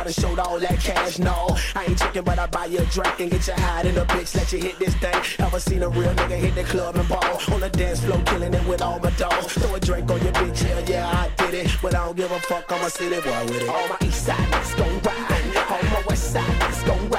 done showed all that cash, no. I ain't chicken, but I buy you a drink and get you high in the bitch, let you hit this thing. Ever seen a real nigga hit the club and ball? On the dance floor, killing it with all my dogs. Throw a drink on your bitch, hell yeah, I did it. But I don't give a fuck, I'm a city boy with it. All my east side niggas gon' ride, all my west side niggas gon' ride.